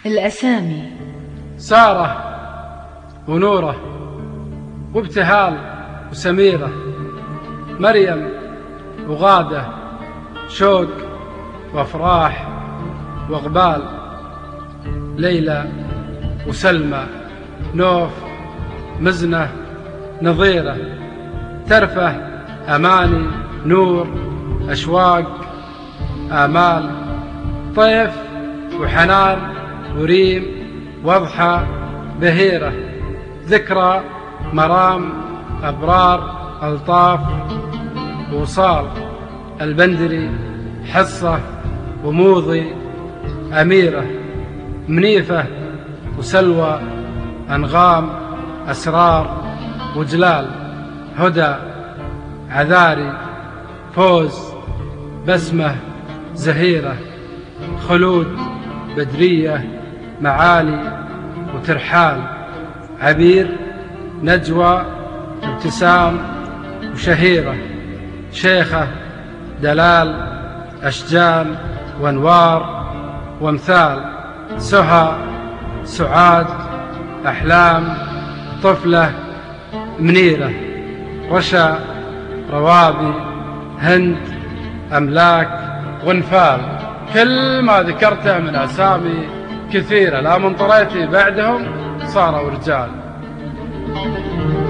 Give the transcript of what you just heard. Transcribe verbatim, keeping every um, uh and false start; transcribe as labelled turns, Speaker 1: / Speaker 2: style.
Speaker 1: الأسامي:
Speaker 2: سارة ونورة وابتهال وسميرة، مريم وغادة، شوق وافراح واقبال، ليلى وسلمى، نوف، مزنة، نظيرة، ترفه، أماني، نور، أشواق، آمال، طيف وحنان وريم، واضحى، بهيرة، ذكرى، مرام، أبرار، ألطاف، وصال، البندري، حصة وموضي، أميرة، منيفة وسلوى، أنغام، أسرار وجلال، هدى، عذاري، فوز، بسمة، زهيرة، خلود، بدرية، معالي وترحال، عبير، نجوى، ابتسام وشهيرة، شيخة، دلال، أشجان وانوار وامثال، سهى، سعاد، أحلام، طفلة، منيرة، رشا، روابي، هند، أملاك، غنفال. كل ما ذكرته من أسامي كثيرة، لا من طريتي بعدهم صاروا رجال.